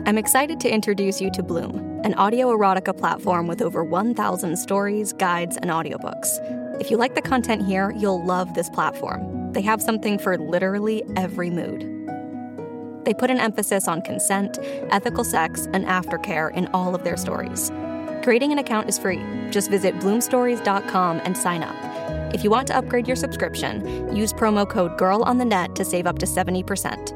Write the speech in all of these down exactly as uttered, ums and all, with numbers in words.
I'm excited to introduce you to Bloom, an audio erotica platform with over one thousand stories, guides, and audiobooks. If you like the content here, you'll love this platform. They have something for literally every mood. They put an emphasis on consent, ethical sex, and aftercare in all of their stories. Creating an account is free. Just visit bloom stories dot com and sign up. If you want to upgrade your subscription, use promo code GIRLONTHENET to save up to seventy percent.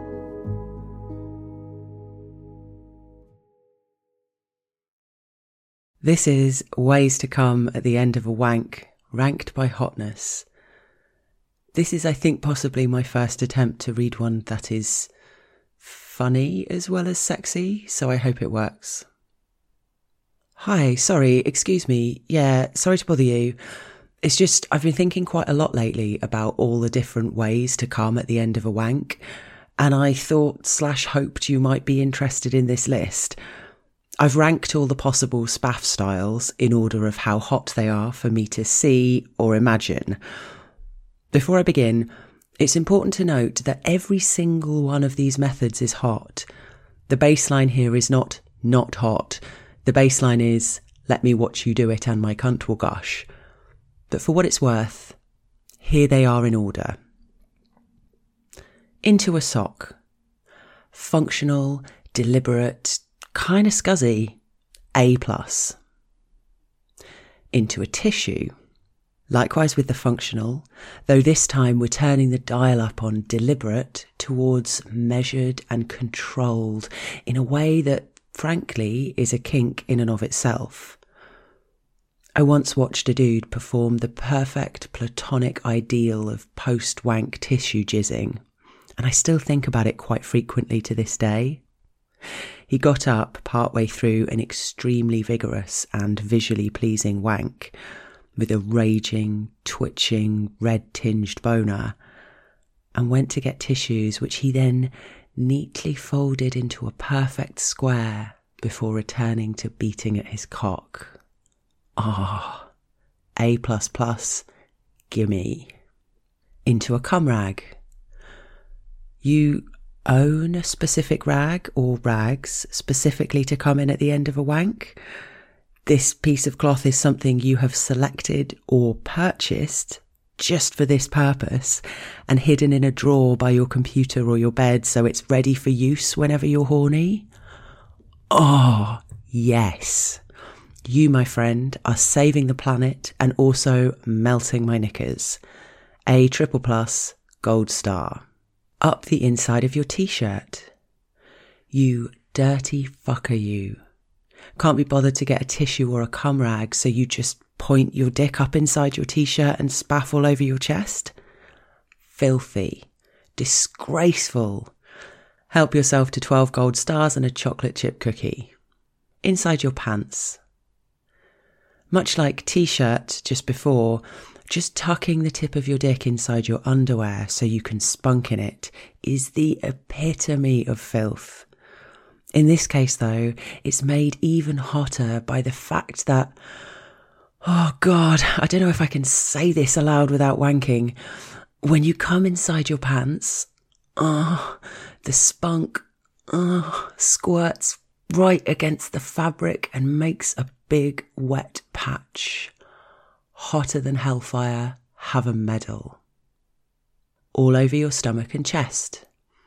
This is Ways to Come at the End of a Wank, ranked by hotness. This is, I think, possibly my first attempt to read one that is funny as well as sexy, so I hope it works. Hi, sorry, excuse me. Yeah, sorry to bother you. It's just, I've been thinking quite a lot lately about all the different ways to come at the end of a wank, and I thought slash hoped you might be interested in this list. I've ranked all the possible spaff styles in order of how hot they are for me to see or imagine. Before I begin, it's important to note that every single one of these methods is hot. The baseline here is not not hot. The baseline is, let me watch you do it and my cunt will gush. But for what it's worth, here they are in order. Into a sock. Functional, deliberate, kind of scuzzy, A plus. Into a tissue. Likewise with the functional, though this time we're turning the dial up on deliberate towards measured and controlled in a way that, frankly, is a kink in and of itself. I once watched a dude perform the perfect platonic ideal of post-wank tissue jizzing, and I still think about it quite frequently to this day. He got up partway through an extremely vigorous and visually pleasing wank, with a raging, twitching, red-tinged boner, and went to get tissues which he then neatly folded into a perfect square before returning to beating at his cock. Ah, oh, A plus plus, gimme. Into a cum rag. You own a specific rag or rags specifically to come in at the end of a wank? This piece of cloth is something you have selected or purchased just for this purpose and hidden in a drawer by your computer or your bed so it's ready for use whenever you're horny? Oh, yes. You, my friend, are saving the planet and also melting my knickers. A triple plus, gold star. Up the inside of your t-shirt. You dirty fucker you. Can't be bothered to get a tissue or a cum rag, so you just point your dick up inside your t-shirt and spaff all over your chest? Filthy. Disgraceful. Help yourself to twelve gold stars and a chocolate chip cookie. Inside your pants. Much like t-shirt just before, just tucking the tip of your dick inside your underwear so you can spunk in it is the epitome of filth. In this case, though, it's made even hotter by the fact that, oh God, I don't know if I can say this aloud without wanking. When you come inside your pants, oh, the spunk, oh, squirts right against the fabric and makes a big wet patch. Hotter than hellfire, have a medal. All over your stomach and chest.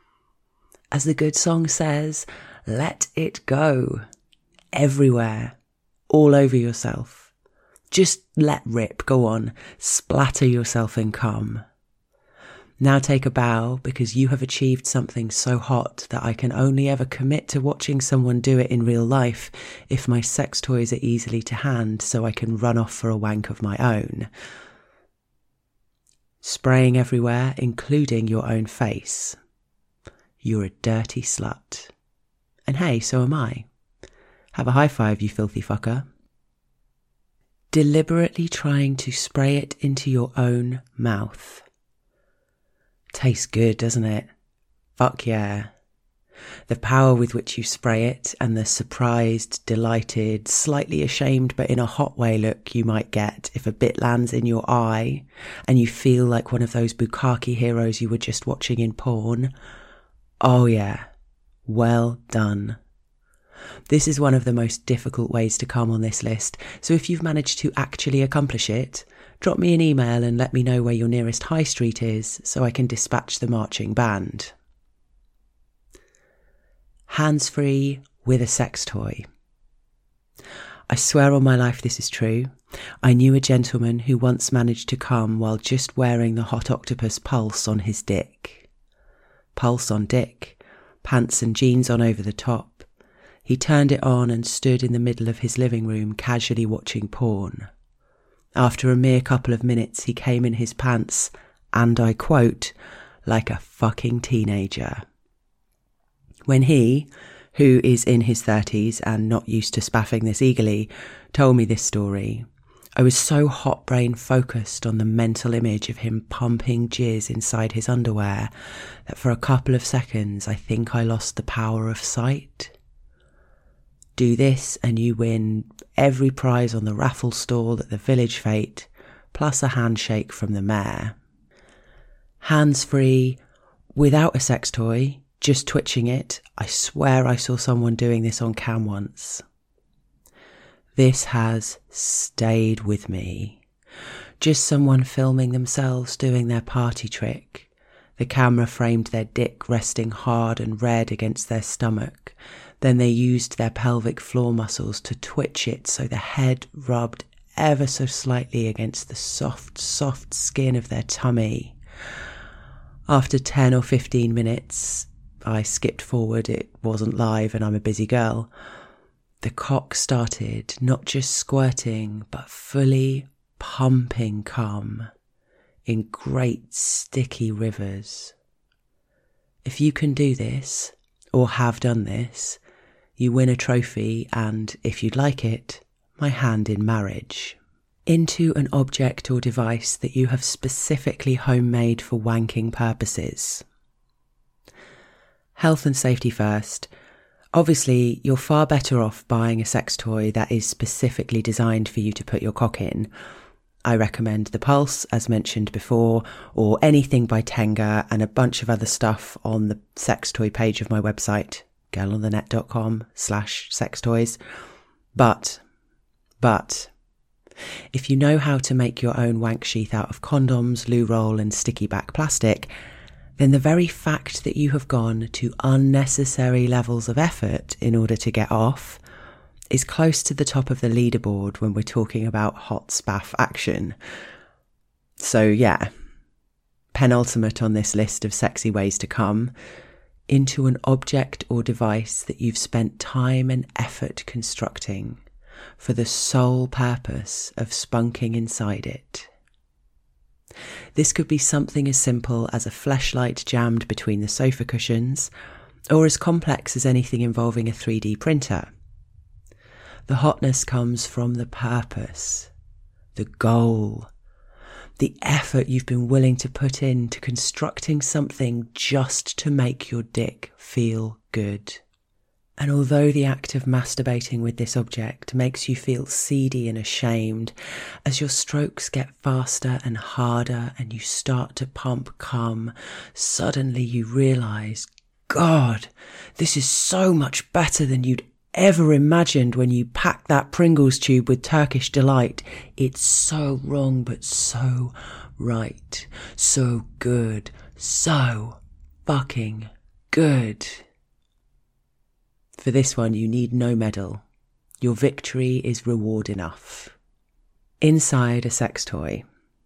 As the good song says, let it go. Everywhere. All over yourself. Just let rip, go on. Splatter yourself in cum. Now take a bow, because you have achieved something so hot that I can only ever commit to watching someone do it in real life if my sex toys are easily to hand so I can run off for a wank of my own. Spraying everywhere, including your own face. You're a dirty slut. And hey, so am I. Have a high five, you filthy fucker. Deliberately trying to spray it into your own mouth. Tastes good, doesn't it? Fuck yeah. The power with which you spray it and the surprised, delighted, slightly ashamed but in a hot way look you might get if a bit lands in your eye and you feel like one of those bukkake heroes you were just watching in porn. Oh yeah. Well done. This is one of the most difficult ways to come on this list, so if you've managed to actually accomplish it, drop me an email and let me know where your nearest high street is so I can dispatch the marching band. Hands-free with a sex toy. I swear on my life this is true. I knew a gentleman who once managed to come while just wearing the Hot Octopuss Pulse on his dick. Pulse on dick, pants and jeans on over the top. He turned it on and stood in the middle of his living room casually watching porn. After a mere couple of minutes he came in his pants, and I quote, like a fucking teenager. When he, who is in his thirties and not used to spaffing this eagerly, told me this story, I was so hot brain focused on the mental image of him pumping jizz inside his underwear that for a couple of seconds I think I lost the power of sight. Do this and you win every prize on the raffle stall at the village fete, plus a handshake from the mayor. Hands-free, without a sex toy, just twitching it. I swear I saw someone doing this on cam once. This has stayed with me. Just someone filming themselves doing their party trick. The camera framed their dick resting hard and red against their stomach. Then they used their pelvic floor muscles to twitch it so the head rubbed ever so slightly against the soft, soft skin of their tummy. After ten or fifteen minutes, I skipped forward, it wasn't live and I'm a busy girl. The cock started not just squirting, but fully pumping cum in great sticky rivers. If you can do this, or have done this, you win a trophy and, if you'd like it, my hand in marriage. Into an object or device that you have specifically homemade for wanking purposes. Health and safety first. Obviously, you're far better off buying a sex toy that is specifically designed for you to put your cock in. I recommend the Pulse, as mentioned before, or anything by Tenga and a bunch of other stuff on the sex toy page of my website, girlonthenet.com slash sex toys. But, but, if you know how to make your own wank sheath out of condoms, loo roll and sticky back plastic, then the very fact that you have gone to unnecessary levels of effort in order to get off is close to the top of the leaderboard when we're talking about hot spaff action. So yeah, penultimate on this list of sexy ways to come, into an object or device that you've spent time and effort constructing for the sole purpose of spunking inside it. This could be something as simple as a fleshlight jammed between the sofa cushions, or as complex as anything involving a three D printer. The hotness comes from the purpose, the goal, the effort you've been willing to put into constructing something just to make your dick feel good. And although the act of masturbating with this object makes you feel seedy and ashamed, as your strokes get faster and harder and you start to pump cum, suddenly you realise, God, this is so much better than you'd ever imagined when you packed that Pringles tube with Turkish delight. It's so wrong but so right, so good, so fucking good. For this one, you need no medal. Your victory is reward enough. Inside a sex toy.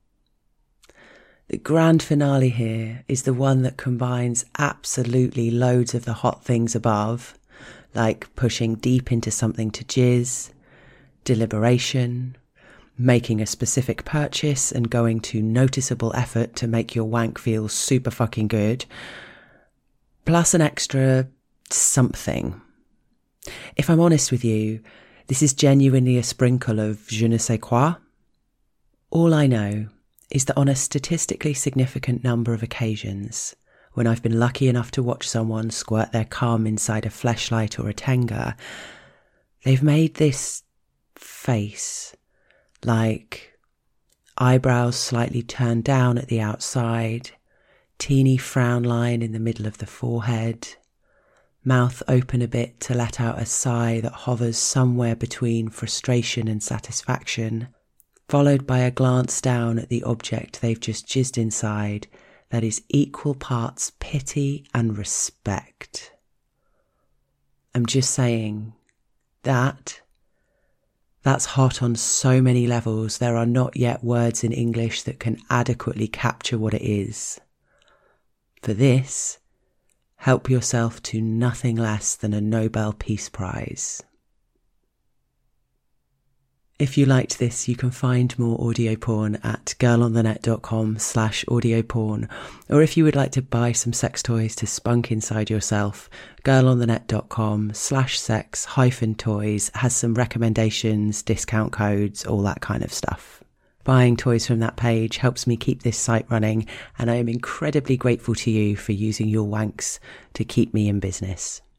The grand finale here is the one that combines absolutely loads of the hot things above, like pushing deep into something to jizz, deliberation, making a specific purchase and going to noticeable effort to make your wank feel super fucking good, plus an extra something. If I'm honest with you, this is genuinely a sprinkle of je ne sais quoi. All I know is that on a statistically significant number of occasions, when I've been lucky enough to watch someone squirt their cum inside a fleshlight or a Tenga, they've made this face, like eyebrows slightly turned down at the outside, teeny frown line in the middle of the forehead, mouth open a bit to let out a sigh that hovers somewhere between frustration and satisfaction, followed by a glance down at the object they've just jizzed inside that is equal parts pity and respect. I'm just saying, that, that's hot on so many levels. There are not yet words in English that can adequately capture what it is. For this, help yourself to nothing less than a Nobel Peace Prize. If you liked this, you can find more audio porn at girlonthenet.com slash audio porn. Or if you would like to buy some sex toys to spunk inside yourself, girlonthenet.com slash sex hyphen toys has some recommendations, discount codes, all that kind of stuff. Buying toys from that page helps me keep this site running, and I am incredibly grateful to you for using your wanks to keep me in business.